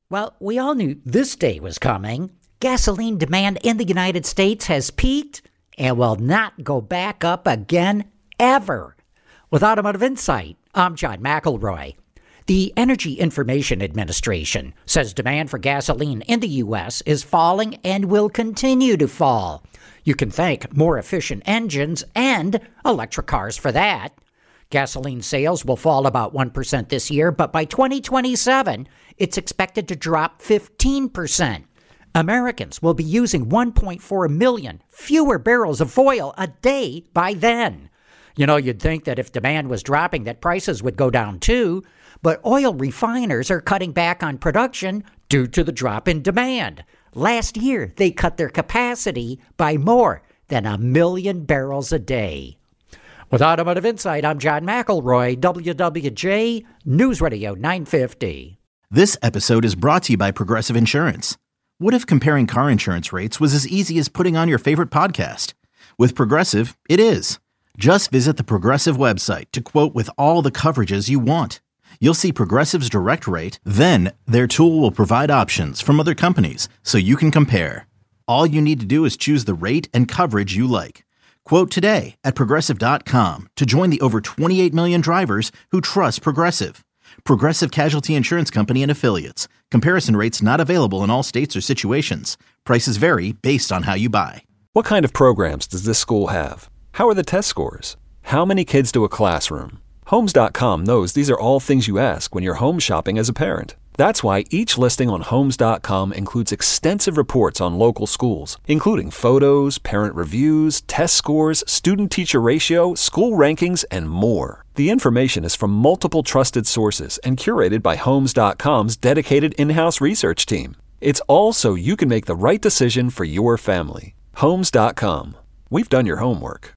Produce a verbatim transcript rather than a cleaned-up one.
Well, we all knew this day was coming. Gasoline demand in the United States has peaked and will not go back up again ever. With Automotive Insight, I'm John McElroy. The Energy Information Administration says demand for gasoline in the U S is falling and will continue to fall. You can thank more efficient engines and electric cars for that. Gasoline sales will fall about one percent this year, but by twenty twenty-seven, it's expected to drop fifteen percent. Americans will be using one point four million fewer barrels of oil a day by then. You know, you'd think that if demand was dropping, that prices would go down too, but oil refiners are cutting back on production due to the drop in demand. Last year, they cut their capacity by more than a million barrels a day. With Automotive Insight, I'm John McElroy, W W J News Radio nine fifty. This episode is brought to you by Progressive Insurance. What if comparing car insurance rates was as easy as putting on your favorite podcast? With Progressive, it is. Just visit the Progressive website to quote with all the coverages you want. You'll see Progressive's direct rate, then their tool will provide options from other companies so you can compare. All you need to do is choose the rate and coverage you like. Quote today at Progressive dot com to join the over twenty-eight million drivers who trust Progressive. Progressive Casualty Insurance Company and Affiliates. Comparison rates not available in all states or situations. Prices vary based on how you buy. What kind of programs does this school have? How are the test scores? How many kids do a classroom? Homes dot com knows these are all things you ask when you're home shopping as a parent. That's why each listing on Homes dot com includes extensive reports on local schools, including photos, parent reviews, test scores, student-teacher ratio, school rankings, and more. The information is from multiple trusted sources and curated by Homes dot com's dedicated in-house research team. It's all so you can make the right decision for your family. Homes dot com. We've done your homework.